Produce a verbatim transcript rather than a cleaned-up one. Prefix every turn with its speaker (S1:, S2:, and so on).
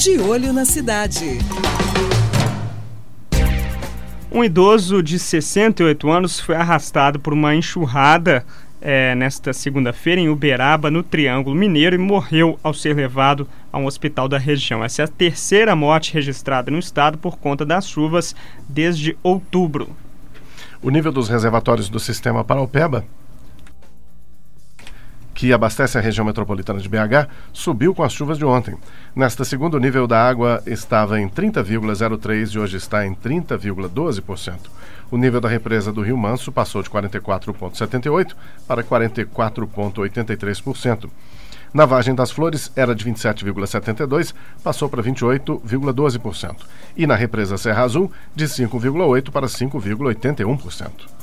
S1: De Olho na Cidade.
S2: Um idoso de sessenta e oito anos foi arrastado por uma enxurrada é, nesta segunda-feira em Uberaba, no Triângulo Mineiro, e morreu ao ser levado a um hospital da região. Essa é a terceira morte registrada no estado por conta das chuvas desde outubro.
S3: O nível dos reservatórios do sistema Paraupeba, que abastece a região metropolitana de B H, subiu com as chuvas de ontem. Nesta segunda, o nível da água estava em trinta vírgula zero três e hoje está em trinta vírgula doze por cento. O nível da represa do Rio Manso passou de quarenta e quatro vírgula setenta e oito por cento para quarenta e quatro vírgula oitenta e três por cento. Na Vargem das Flores era de vinte e sete vírgula setenta e dois por cento, passou para vinte e oito vírgula doze por cento. E na represa Serra Azul, de cinco vírgula oito por cento para cinco vírgula oitenta e um por cento.